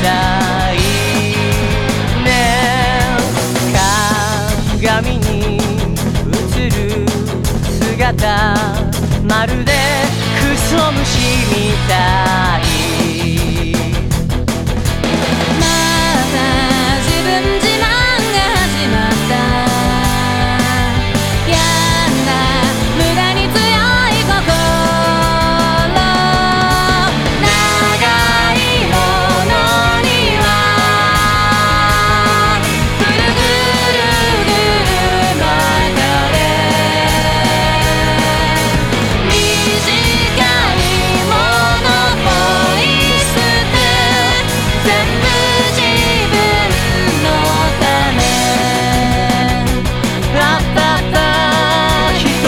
たいね。鏡に映る姿、まるでクソ虫みたい。 また自分自慢が始まった。やんだ無駄に強い心、長いものにはぐるぐるぐる巻かれ、短いものポイ捨て、全部自分のため。 あったった人、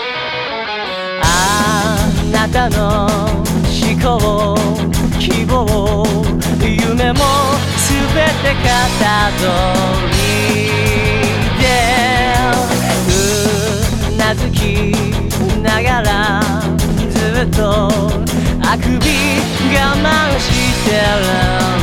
あなたの思考、希望、夢もすべて型通りで、うなずきながらずっとあくび我慢してる